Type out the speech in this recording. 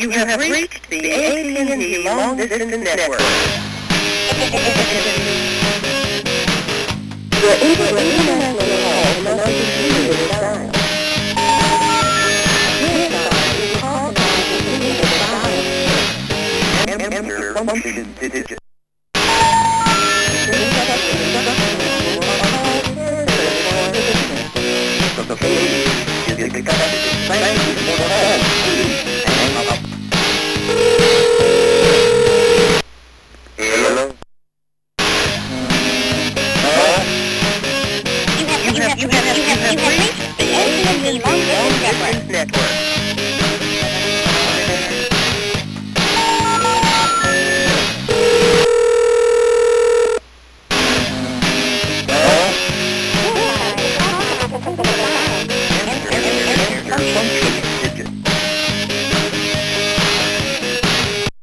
You have reached the AT&T Long Distance Network. Your international call cannot be used at this time. This time is authorized to use the dial. Enter function digit.